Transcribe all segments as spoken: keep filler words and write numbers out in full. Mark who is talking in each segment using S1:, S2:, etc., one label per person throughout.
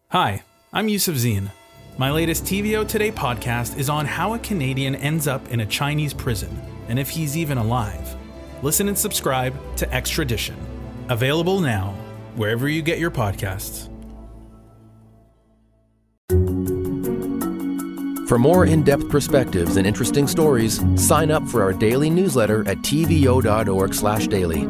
S1: Hi, I'm Yusuf Zine. My latest T V O Today podcast is on how a Canadian ends up in a Chinese prison and if he's even alive. Listen and subscribe to Extradition. Available now, wherever you get your podcasts.
S2: For more in-depth perspectives and interesting stories, sign up for our daily newsletter at t v o dot org slash daily.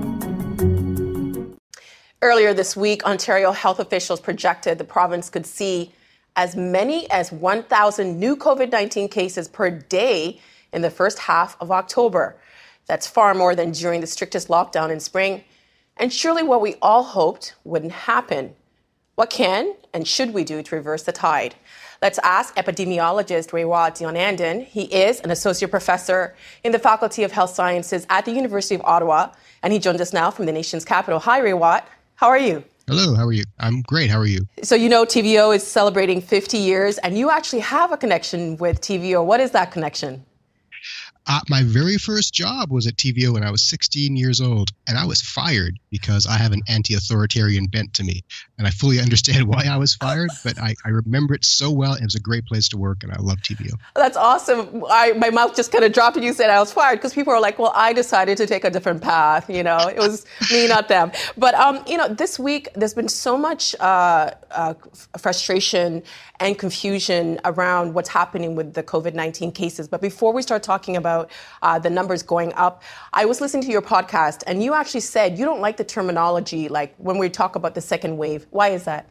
S3: Earlier this week, Ontario health officials projected the province could see as many as one thousand new COVID nineteen cases per day in the first half of October. That's far more than during the strictest lockdown in spring, and surely what we all hoped wouldn't happen. What can and should we do to reverse the tide? Let's ask epidemiologist Rewat Deonandan. He is an associate professor in the Faculty of Health Sciences at the University of Ottawa, and he joins us now from the nation's capital. Hi, Rewat. How are you?
S4: Hello, how are you? I'm great. How are you?
S3: So you know T V O is celebrating fifty years, and you actually have a connection with T V O. What is that connection?
S4: Uh, my very first job was at T V O when I was sixteen years old, and I was fired because I have an anti-authoritarian bent to me. And I fully understand why I was fired, but I, I remember it so well. It was a great place to work, and I love T V O.
S3: That's awesome. I, my mouth just kind of dropped when you said I was fired, because people are like, well, I decided to take a different path. You know, it was me, not them. But, um, you know, this week there's been so much uh, uh, frustration and confusion around what's happening with the COVID nineteen cases. But before we start talking about uh, the numbers going up, I was listening to your podcast, and you actually said you don't like the terminology, like when we talk about the second wave. Why is that?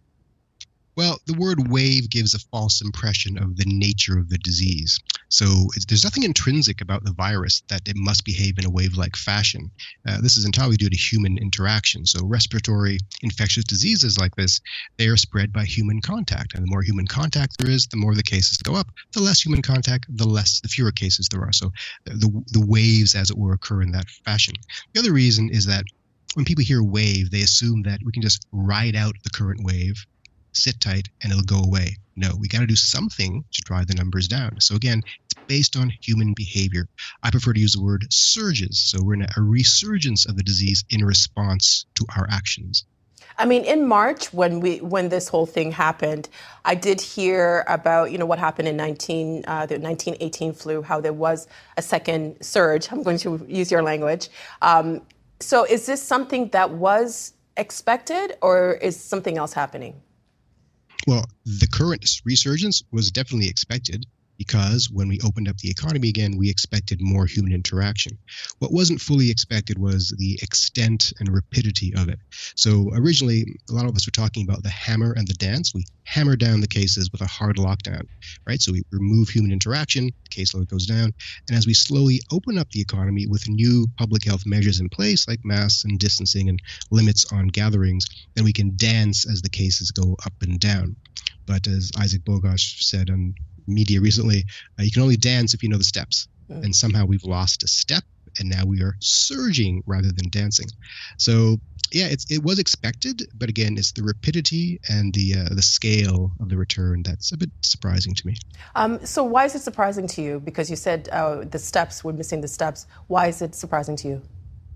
S4: Well, the word wave gives a false impression of the nature of the disease. So it's, there's nothing intrinsic about the virus that it must behave in a wave-like fashion. Uh, this is entirely due to human interaction. So respiratory infectious diseases like this, they are spread by human contact. And the more human contact there is, the more the cases go up. The less human contact, the less, the fewer cases there are. So the, the waves, as it were, occur in that fashion. The other reason is that when people hear wave, they assume that we can just ride out the current wave, sit tight, and it'll go away. No, we got to do something to drive the numbers down. So again, it's based on human behavior. I prefer to use the word surges. So we're in a resurgence of the disease in response to our actions.
S3: I mean, in March, when we when this whole thing happened, I did hear about, you know, what happened in nineteen, uh, the nineteen eighteen flu, how there was a second surge. I'm going to use your language. Um, so is this something that was expected, or is something else happening?
S4: Well, the current resurgence was definitely expected, because when we opened up the economy again, we expected more human interaction. What wasn't fully expected was the extent and rapidity of it. So originally, a lot of us were talking about the hammer and the dance. We hammer down the cases with a hard lockdown, right? So we remove human interaction, caseload goes down. And as we slowly open up the economy with new public health measures in place, like masks and distancing and limits on gatherings, then we can dance as the cases go up and down. But as Isaac Bogosh said on media recently, uh, you can only dance if you know the steps. Mm. And somehow we've lost a step, and now we are surging rather than dancing. So yeah, it's, it was expected, but again, it's the rapidity and the uh, the scale of the return that's a bit surprising to me.
S3: Um, so why is it surprising to you? Because you said uh, the steps, we're missing the steps. Why is it surprising to you?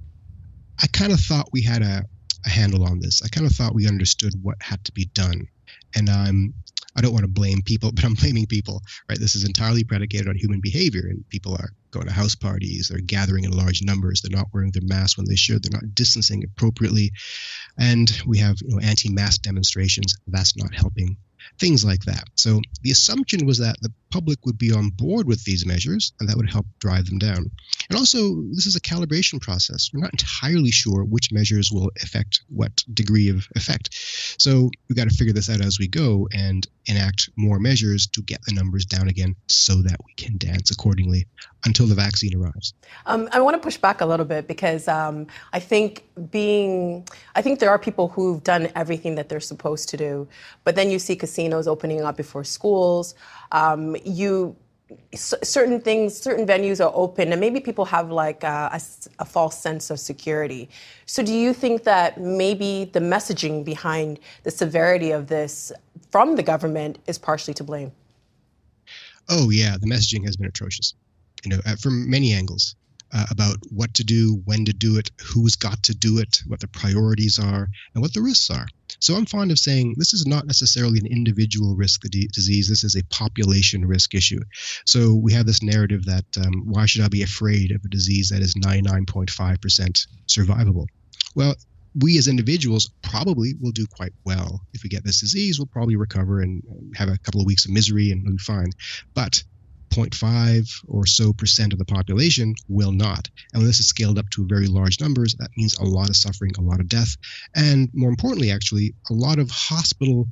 S4: I kind of thought we had a, a handle on this. I kind of thought we understood what had to be done. And um, I don't want to blame people, but I'm blaming people, right? This is entirely predicated on human behavior, and people are going to house parties, they're gathering in large numbers, they're not wearing their masks when they should, they're not distancing appropriately, and we have, you know, anti-mask demonstrations. That's not helping. Things like that. So the assumption was that the public would be on board with these measures, and that would help drive them down. And also, this is a calibration process. We're not entirely sure which measures will affect what degree of effect. So we've got to figure this out as we go and enact more measures to get the numbers down again so that we can dance accordingly until the vaccine arrives.
S3: Um, I want to push back a little bit, because um, I think being, I think there are people who've done everything that they're supposed to do, but then you see casinos opening up before schools. Um, you, c- certain things, certain venues are open, and maybe people have like a, a, a false sense of security. So do you think that maybe the messaging behind the severity of this from the government is partially to blame?
S4: Oh yeah, the messaging has been atrocious. You know, uh, from many angles, uh, about what to do, when to do it, who's got to do it, what the priorities are, and what the risks are. So I'm fond of saying this is not necessarily an individual risk disease. This is a population risk issue. So we have this narrative that um, why should I be afraid of a disease that is ninety-nine point five percent survivable? Well, we as individuals probably will do quite well. If we get this disease, we'll probably recover and have a couple of weeks of misery and we'll be fine. But zero point five or so percent of the population will not. And when this is scaled up to very large numbers, that means a lot of suffering, a lot of death, and more importantly, actually, a lot of hospital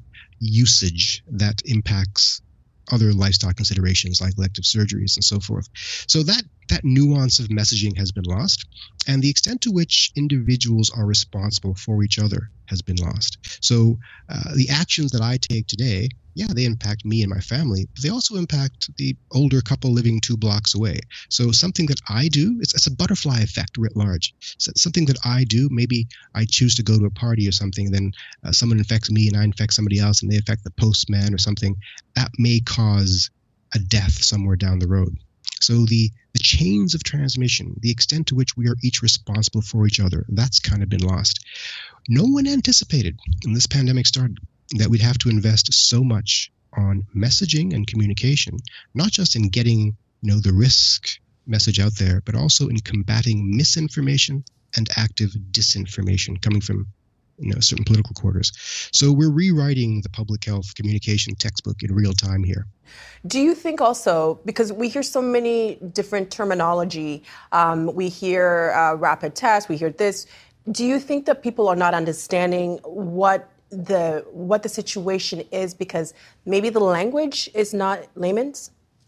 S4: usage that impacts other lifestyle considerations like elective surgeries and so forth. So that that nuance of messaging has been lost, and the extent to which individuals are responsible for each other has been lost. So uh, the actions that I take today, yeah, they impact me and my family, but they also impact the older couple living two blocks away. So something that I do, it's, it's a butterfly effect writ large. So something that I do, maybe I choose to go to a party or something, then uh, someone infects me and I infect somebody else and they affect the postman or something, that may cause a death somewhere down the road. So the, the chains of transmission, the extent to which we are each responsible for each other, that's kind of been lost. No one anticipated when this pandemic started that we'd have to invest so much on messaging and communication, not just in getting, you know, the risk message out there, but also in combating misinformation and active disinformation coming from, you know, certain political quarters. So we're rewriting the public health communication textbook in real time here.
S3: Do you think also, because we hear so many different terminology, um, we hear uh, rapid tests, we hear this, do you think that people are not understanding what the what the situation is because maybe the language is not layman's?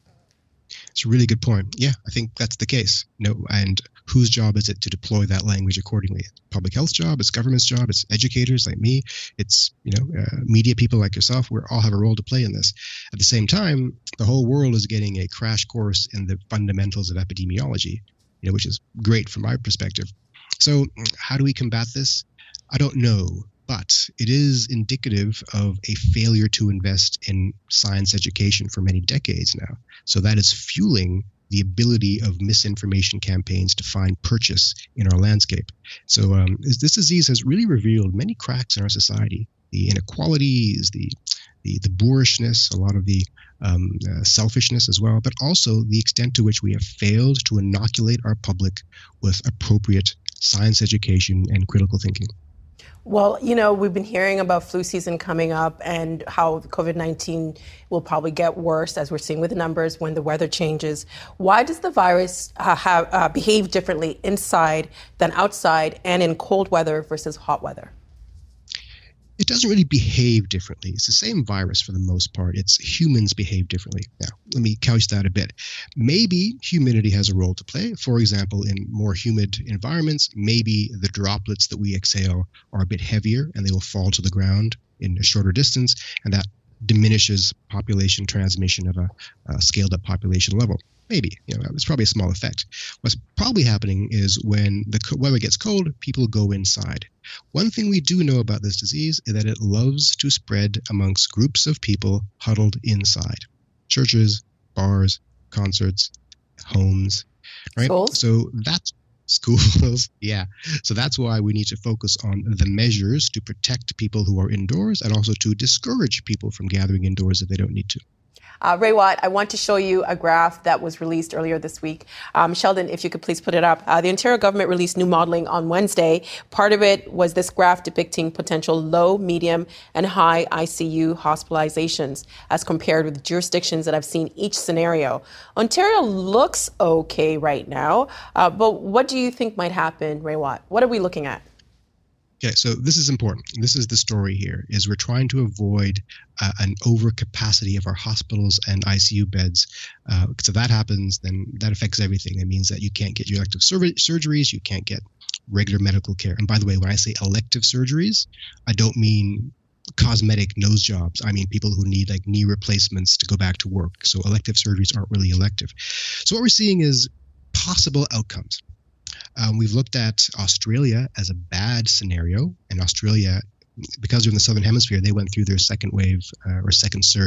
S4: It's a really good point. Yeah, I think that's the case. No, and whose job is it to deploy that language accordingly? Public health's job, it's government's job, it's educators like me, it's, you know, uh, media people like yourself. We all have a role to play in this. At the same time, the whole world is getting a crash course in the fundamentals of epidemiology, you know, which is great from my perspective. So how do we combat this? I don't know. But it is indicative of a failure to invest in science education for many decades now. So that is fueling the ability of misinformation campaigns to find purchase in our landscape. So um, this disease has really revealed many cracks in our society. The inequalities, the the, the boorishness, a lot of the um, uh, selfishness as well, but also the extent to which we have failed to inoculate our public with appropriate science education and critical thinking.
S3: Well, you know, we've been hearing about flu season coming up and how COVID nineteen will probably get worse, as we're seeing with the numbers, when the weather changes. Why does the virus uh, have, uh, behave differently inside than outside and in cold weather versus hot weather?
S4: It doesn't really behave differently. It's the same virus for the most part. It's humans behave differently. Now, let me couch that a bit. Maybe humidity has a role to play. For example, in more humid environments, maybe the droplets that we exhale are a bit heavier and they will fall to the ground in a shorter distance, and that diminishes population transmission of a, a scaled up population level. Maybe, you know, it's probably a small effect. What's probably happening is when the weather gets cold, people go inside. One thing we do know about this disease is that it loves to spread amongst groups of people huddled inside. Churches, bars, concerts, homes, right?
S3: Schools?
S4: So that's schools, yeah. So that's why we need to focus on the measures to protect people who are indoors and also to discourage people from gathering indoors if they don't need to.
S3: Uh, Ray Watt, I want to show you a graph that was released earlier this week. Um, Sheldon, if you could please put it up. Uh, the Ontario government released new modeling on Wednesday. Part of it was this graph depicting potential low, medium, and high I C U hospitalizations as compared with jurisdictions that have seen each scenario. Ontario looks okay right now, uh, but what do you think might happen, Ray Watt? What are we looking at?
S4: Okay, so this is important. This is the story here, is we're trying to avoid uh, an overcapacity of our hospitals and I C U beds. Uh, so if that happens, then that affects everything. It means that you can't get your elective sur- surgeries, you can't get regular medical care. And by the way, when I say elective surgeries, I don't mean cosmetic nose jobs. I mean people who need like knee replacements to go back to work. So elective surgeries aren't really elective. So what we're seeing is possible outcomes. Um, we've looked at Australia as a bad scenario, and Australia, because they're in the Southern Hemisphere, they went through their second wave uh, or second surge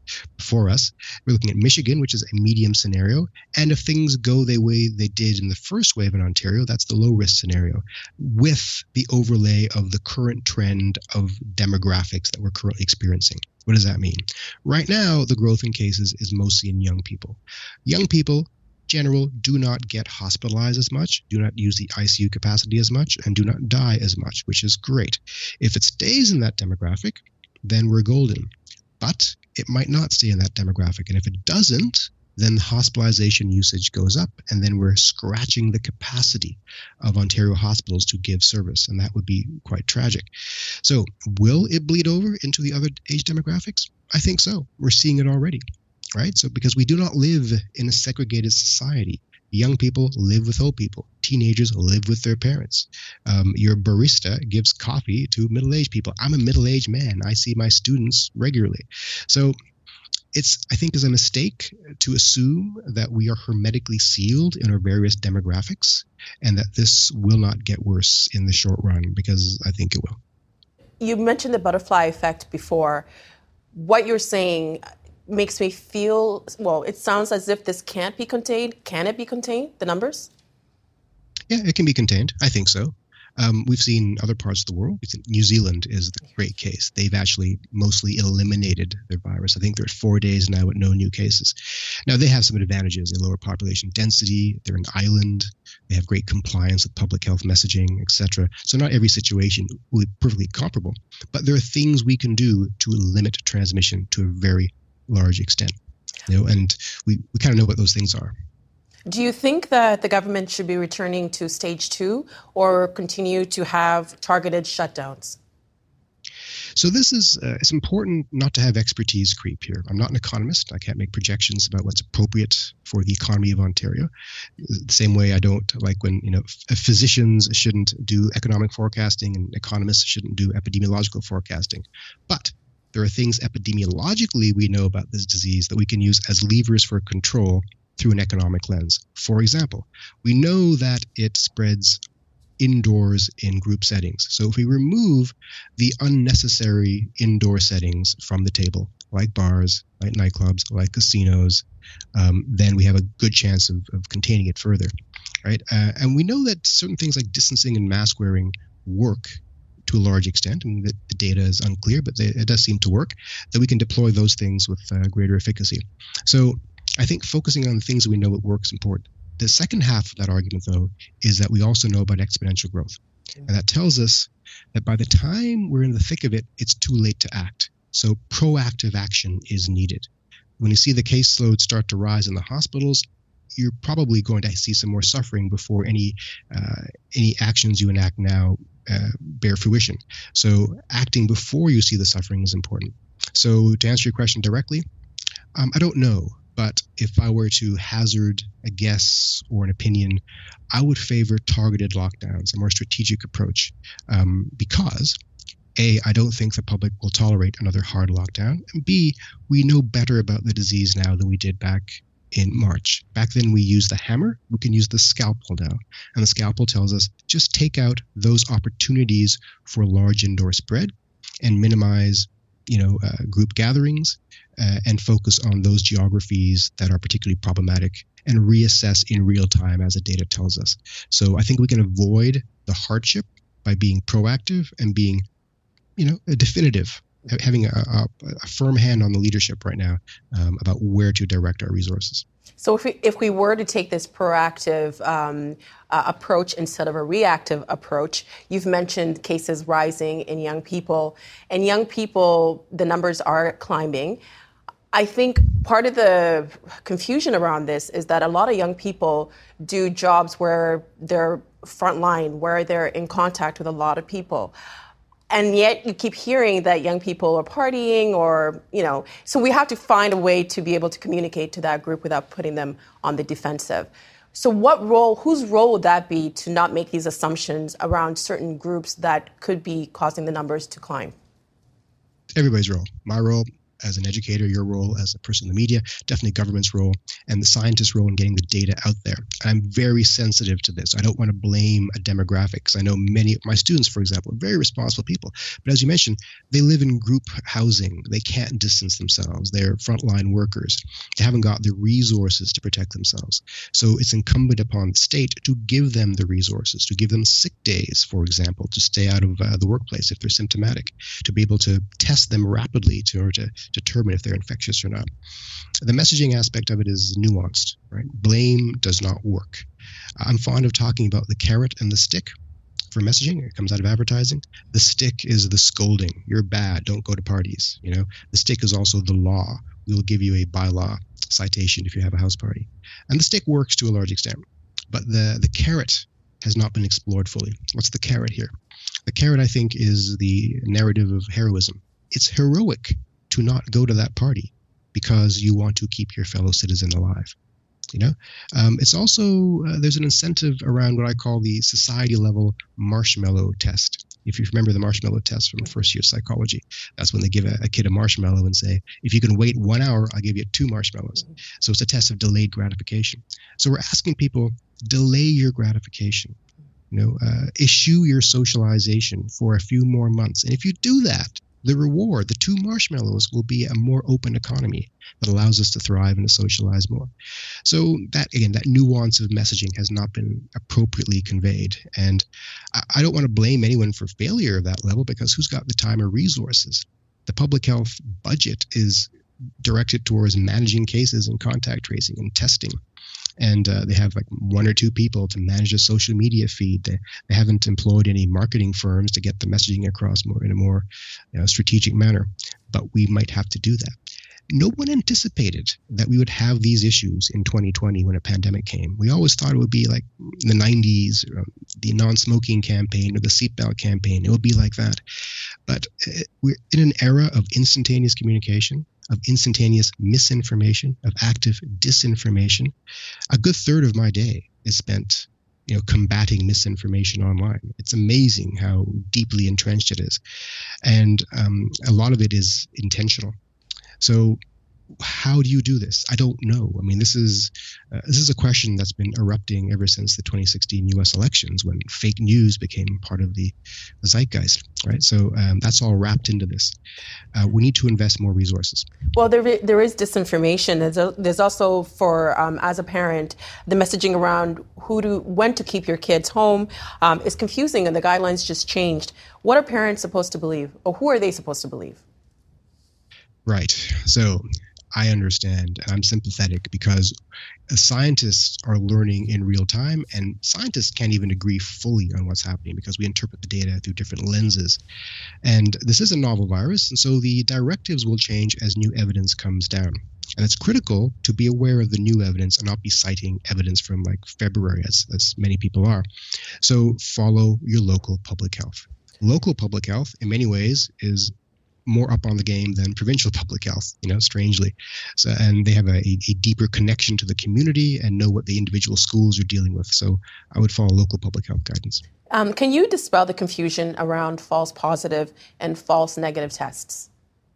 S4: before us. We're looking at Michigan, which is a medium scenario. And if things go the way they did in the first wave in Ontario, that's the low-risk scenario, with the overlay of the current trend of demographics that we're currently experiencing. What does that mean? Right now, the growth in cases is mostly in young people. Young people, general, do not get hospitalized as much, do not use the I C U capacity as much, and do not die as much, which is great. If it stays in that demographic, then we're golden. But it might not stay in that demographic. And if it doesn't, then the hospitalization usage goes up, and then we're scratching the capacity of Ontario hospitals to give service, and that would be quite tragic. So will it bleed over into the other age demographics? I think so. We're seeing it already, right? So because we do not live in a segregated society. Young people live with old people. Teenagers live with their parents. Um, your barista gives coffee to middle-aged people. I'm a middle-aged man. I see my students regularly. So it's, I think, is a mistake to assume that we are hermetically sealed in our various demographics and that this will not get worse in the short run, because I think it will.
S3: You mentioned the butterfly effect before. What you're saying makes me feel, well, it sounds as if this can't be contained. Can it be contained, the numbers?
S4: Yeah, it can be contained. I think so. Um, we've seen other parts of the world. New Zealand is the great case. They've actually mostly eliminated their virus. I think they're at four days now with no new cases. Now, they have some advantages. They lower population density. They're an island. They have great compliance with public health messaging, et cetera. So not every situation will be perfectly comparable. But there are things we can do to limit transmission to a very large extent. You know, and we, we kind of know what those things are.
S3: Do you think that the government should be returning to stage two or continue to have targeted shutdowns?
S4: So this is, uh, it's important not to have expertise creep here. I'm not an economist. I can't make projections about what's appropriate for the economy of Ontario. The same way I don't like when, you know, f- physicians shouldn't do economic forecasting and economists shouldn't do epidemiological forecasting. But there are things epidemiologically we know about this disease that we can use as levers for control through an economic lens. For example, we know that it spreads indoors in group settings. So if we remove the unnecessary indoor settings from the table, like bars, like nightclubs, like casinos, um, then we have a good chance of, of containing it further, right? Uh, and we know that certain things like distancing and mask wearing work to a large extent. I mean, the, the data is unclear, but they, it does seem to work, that we can deploy those things with uh, greater efficacy. So I think focusing on the things that we know that work is important. The second half of that argument, though, is that we also know about exponential growth. And that tells us that by the time we're in the thick of it, it's too late to act. So proactive action is needed. When you see the caseload start to rise in the hospitals, you're probably going to see some more suffering before any uh, any actions you enact now uh, bear fruition. So acting before you see the suffering is important. So to answer your question directly, um, I don't know. But if I were to hazard a guess or an opinion, I would favor targeted lockdowns, a more strategic approach, um, because A, I don't think the public will tolerate another hard lockdown, and B, we know better about the disease now than we did back in March. Back then we used the hammer, we can use the scalpel now. And the scalpel tells us just take out those opportunities for large indoor spread and minimize, you know, uh, group gatherings, Uh, and focus on those geographies that are particularly problematic and reassess in real time as the data tells us. So I think we can avoid the hardship by being proactive and being, you know, definitive, having a, a, a firm hand on the leadership right now um, about where to direct our resources.
S3: So if we, if we were to take this proactive um, uh, approach instead of a reactive approach, you've mentioned cases rising in young people, and young people, the numbers are climbing. I think part of the confusion around this is that a lot of young people do jobs where they're frontline, where they're in contact with a lot of people. And yet you keep hearing that young people are partying or, you know, so we have to find a way to be able to communicate to that group without putting them on the defensive. So what role, whose role would that be to not make these assumptions around certain groups that could be causing the numbers to climb?
S4: Everybody's role. My role, as an educator, your role as a person in the media, definitely government's role, and the scientist's role in getting the data out there. And I'm very sensitive to this. I don't want to blame a demographic, because I know many of my students, for example, are very responsible people. But as you mentioned, they live in group housing. They can't distance themselves. They're frontline workers. They haven't got the resources to protect themselves. So it's incumbent upon the state to give them the resources, to give them sick days, for example, to stay out of uh, the workplace if they're symptomatic, to be able to test them rapidly to, or to determine if they're infectious or not. The messaging aspect of it is nuanced, right? Blame does not work. I'm fond of talking about the carrot and the stick for messaging. It comes out of advertising. The stick is the scolding. You're bad. Don't go to parties. You know, the stick is also the law. We will give you a bylaw citation if you have a house party. And the stick works to a large extent. But the, the carrot has not been explored fully. What's the carrot here? The carrot, I think, is the narrative of heroism. It's heroic to not go to that party because you want to keep your fellow citizen alive. You know, um, it's also, uh, there's an incentive around what I call the society level marshmallow test. If you remember the marshmallow test from first year psychology, that's when they give a, a kid a marshmallow and say, if you can wait one hour, I'll give you two marshmallows. Mm-hmm. So it's a test of delayed gratification. So we're asking people, delay your gratification, you know, uh, issue your socialization for a few more months. And if you do that, the reward, the two marshmallows, will be a more open economy that allows us to thrive and to socialize more. So that, again, that nuance of messaging has not been appropriately conveyed. And I, I don't want to blame anyone for failure of that level, because who's got the time or resources? The public health budget is directed towards managing cases and contact tracing and testing. And uh, they have like one or two people to manage a social media feed. They, they haven't employed any marketing firms to get the messaging across more in a more you know, strategic manner. But we might have to do that. No one anticipated that we would have these issues in twenty twenty when a pandemic came. We always thought it would be like in the nineties, or the non-smoking campaign or the seatbelt campaign. It would be like that. But uh, we're in an era of instantaneous communication, of instantaneous misinformation, of active disinformation. A good third of my day is spent, you know, combating misinformation online. It's amazing how deeply entrenched it is. And um, a lot of it is intentional. So how do you do this? I don't know. I mean, this is uh, this is a question that's been erupting ever since the twenty sixteen U S elections, when fake news became part of the, the zeitgeist, right? So um, that's all wrapped into this. Uh, we need to invest more resources.
S3: Well, there there is disinformation. There's, a, there's also, for um, as a parent, the messaging around who to when to keep your kids home um, is confusing, and the guidelines just changed. What are parents supposed to believe, or who are they supposed to believe?
S4: Right. So I understand, and I'm sympathetic, because scientists are learning in real time, and scientists can't even agree fully on what's happening because we interpret the data through different lenses. And this is a novel virus, and so the directives will change as new evidence comes down. And it's critical to be aware of the new evidence and not be citing evidence from like February, as, as many people are. So follow your local public health. Local public health, in many ways, is more up on the game than provincial public health, you know, strangely. So, and they have a, a deeper connection to the community and know what the individual schools are dealing with. So I would follow local public health guidance.
S3: Um, can you dispel the confusion around false positive and false negative tests?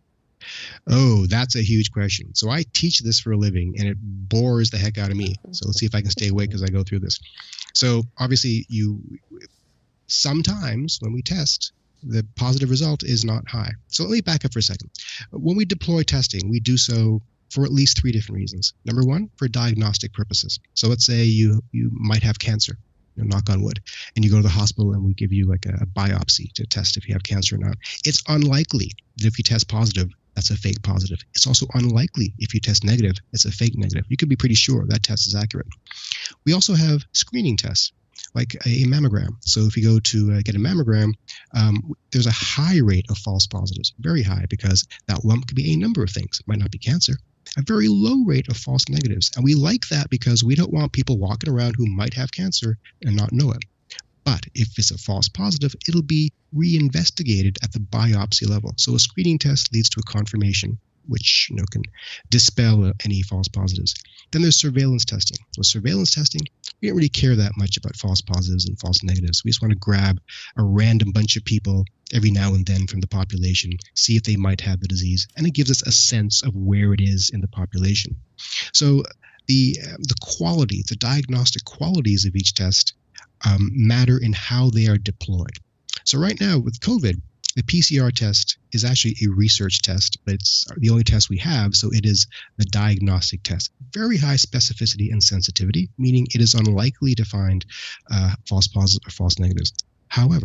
S4: Oh, that's a huge question. So I teach this for a living, and it bores the heck out of me. So let's see if I can stay awake as I go through this. So obviously, you sometimes when we test, the positive result is not high. So let me back up for a second. When we deploy testing, we do so for at least three different reasons. Number one, for diagnostic purposes. So let's say you you might have cancer, you know, knock on wood, and you go to the hospital and we give you like a, a biopsy to test if you have cancer or not. It's unlikely that if you test positive, that's a fake positive. It's also unlikely if you test negative, it's a fake negative. You could be pretty sure that test is accurate. We also have screening tests, like a mammogram. So if you go to uh, get a mammogram, um, there's a high rate of false positives, very high, because that lump could be a number of things. It might not be cancer. A very low rate of false negatives. And we like that because we don't want people walking around who might have cancer and not know it. But if it's a false positive, it'll be reinvestigated at the biopsy level. So a screening test leads to a confirmation, which, you know, can dispel any false positives. Then there's surveillance testing. So surveillance testing, we don't really care that much about false positives and false negatives. We just want to grab a random bunch of people every now and then from the population, see if they might have the disease, and it gives us a sense of where it is in the population. So the uh, the quality, the diagnostic qualities of each test um, matter in how they are deployed. So right now with COVID, the P C R test is actually a research test, but it's the only test we have, so it is the diagnostic test. Very high specificity and sensitivity, meaning it is unlikely to find uh, false positives or false negatives. However,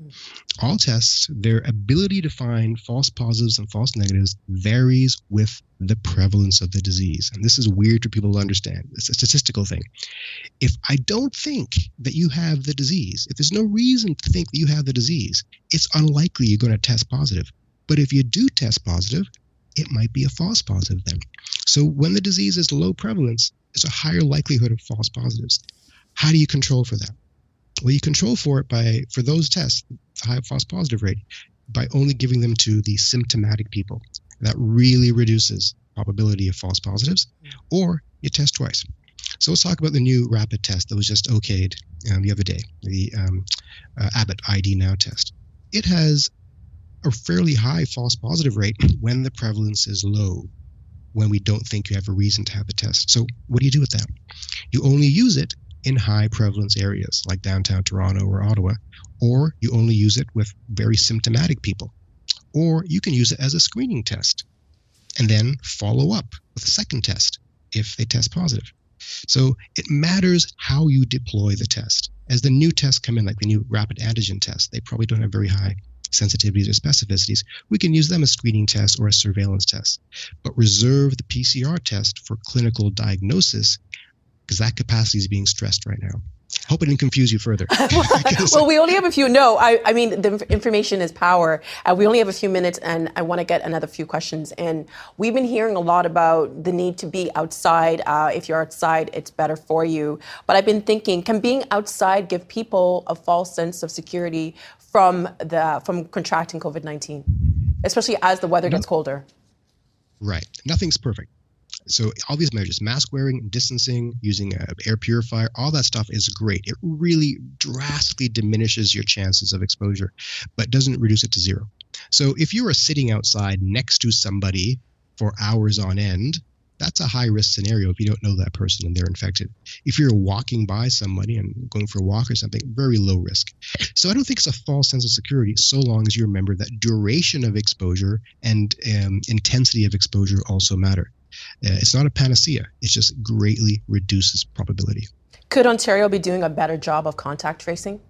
S4: all tests, their ability to find false positives and false negatives varies with the prevalence of the disease. And this is weird for people to understand. It's a statistical thing. If I don't think that you have the disease, if there's no reason to think that you have the disease, it's unlikely you're going to test positive. But if you do test positive, it might be a false positive then. So when the disease is low prevalence, there's a higher likelihood of false positives. How do you control for that? Well, you control for it by, for those tests, the high false positive rate, by only giving them to the symptomatic people. That really reduces probability of false positives, or you test twice. So let's talk about the new rapid test that was just okayed um, the other day, the um, uh, Abbott I D Now test. It has a fairly high false positive rate when the prevalence is low, when we don't think you have a reason to have the test. So what do you do with that? You only use it in high prevalence areas like downtown Toronto or Ottawa, or you only use it with very symptomatic people, or you can use it as a screening test and then follow up with a second test if they test positive. So it matters how you deploy the test. As the new tests come in, like the new rapid antigen test, they probably don't have very high sensitivities or specificities. We can use them as screening tests or as surveillance tests, but reserve the P C R test for clinical diagnosis, because that capacity is being stressed right now. Hope it didn't confuse you further.
S3: Well, we only have a few. No, I, I mean, the information is power. Uh, we only have a few minutes, and I want to get another few questions. And we've been hearing a lot about the need to be outside. Uh, if you're outside, it's better for you. But I've been thinking, can being outside give people a false sense of security from the from contracting COVID nineteen, especially as the weather gets colder?
S4: Right. Nothing's perfect. So all these measures, mask wearing, distancing, using an air purifier, all that stuff is great. It really drastically diminishes your chances of exposure, but doesn't reduce it to zero. So if you are sitting outside next to somebody for hours on end, that's a high-risk scenario if you don't know that person and they're infected. If you're walking by somebody and going for a walk or something, very low risk. So I don't think it's a false sense of security so long as you remember that duration of exposure and um, intensity of exposure also matter. Uh, it's not a panacea. It just greatly reduces probability.
S3: Could Ontario be doing a better job of contact tracing?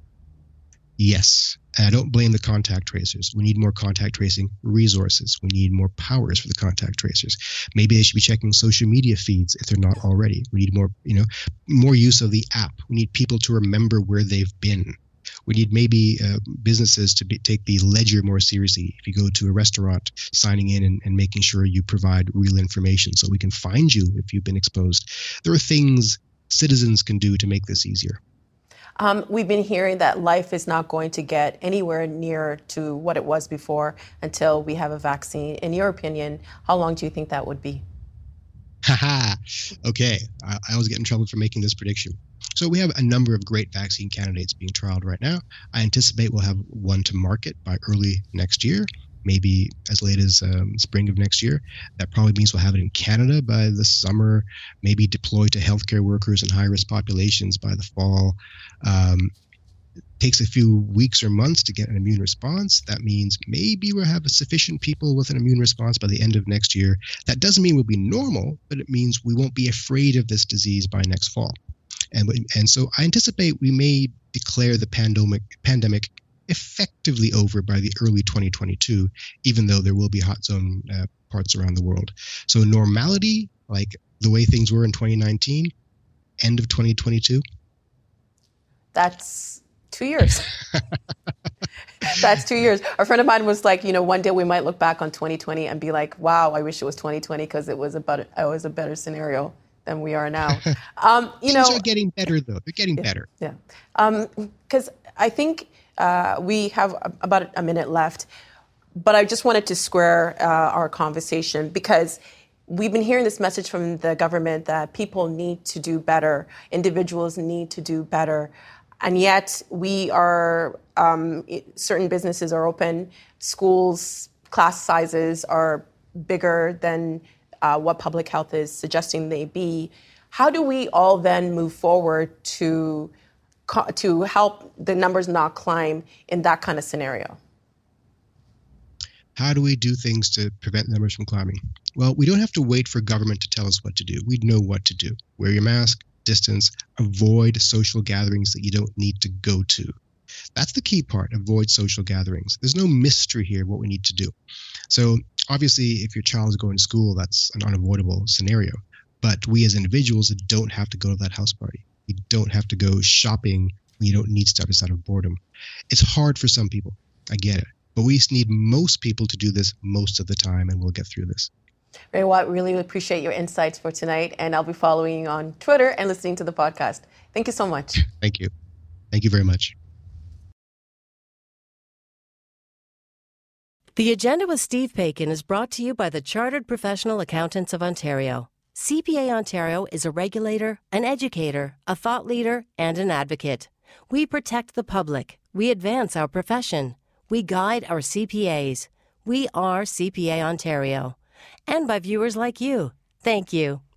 S4: Yes. And I don't blame the contact tracers. We need more contact tracing resources. We need more powers for the contact tracers. Maybe they should be checking social media feeds if they're not already. We need more, you know, more use of the app. We need people to remember where they've been. We need maybe uh, businesses to be, take the ledger more seriously. If you go to a restaurant, signing in and, and making sure you provide real information so we can find you if you've been exposed. There are things citizens can do to make this easier.
S3: Um, we've been hearing that life is not going to get anywhere near to what it was before until we have a vaccine. In your opinion, how long do you think that would be?
S4: Haha. Okay. I, I always get in trouble for making this prediction. So we have a number of great vaccine candidates being trialed right now. I anticipate we'll have one to market by early next year, maybe as late as um, spring of next year. That probably means we'll have it in Canada by the summer, maybe deployed to healthcare workers and high-risk populations by the fall. Um, it takes a few weeks or months to get an immune response. That means maybe we'll have sufficient people with an immune response by the end of next year. That doesn't mean we'll be normal, but it means we won't be afraid of this disease by next fall. And, and so I anticipate we may declare the pandemic, pandemic effectively over by the early twenty twenty-two, even though there will be hot zone uh, parts around the world. So normality, like the way things were in twenty nineteen, end of twenty twenty-two.
S3: That's two years. That's two years. A friend of mine was like, you know, one day we might look back on twenty twenty and be like, wow, I wish it was twenty twenty because it was a better, it was a better scenario than we are now. Um, you know,
S4: things are getting better, though. They're getting
S3: yeah,
S4: better.
S3: Yeah. Because um, I think uh, we have about a minute left, but I just wanted to square uh, our conversation because we've been hearing this message from the government that people need to do better, individuals need to do better, and yet we are, um, certain businesses are open, schools, class sizes are bigger than uh, what public health is suggesting they be. How do we all then move forward to to help the numbers not climb in that kind of scenario?
S4: How do we do things to prevent the numbers from climbing? Well, we don't have to wait for government to tell us what to do. We know what to do. Wear your mask, distance, avoid social gatherings that you don't need to go to. That's the key part, avoid social gatherings. There's no mystery here what we need to do. So obviously, if your child is going to school, that's an unavoidable scenario. But we as individuals don't have to go to that house party. You don't have to go shopping when you don't need stuff just out of boredom. It's hard for some people. I get it. But we need most people to do this most of the time, and we'll get through this.
S3: Ray Watt, really appreciate your insights for tonight, and I'll be following you on Twitter and listening to the podcast. Thank you so much.
S4: Thank you. Thank you very much.
S5: The Agenda with Steve Paikin is brought to you by the Chartered Professional Accountants of Ontario. C P A Ontario is a regulator, an educator, a thought leader, and an advocate. We protect the public. We advance our profession. We guide our C P As. We are C P A Ontario. And by viewers like you. Thank you.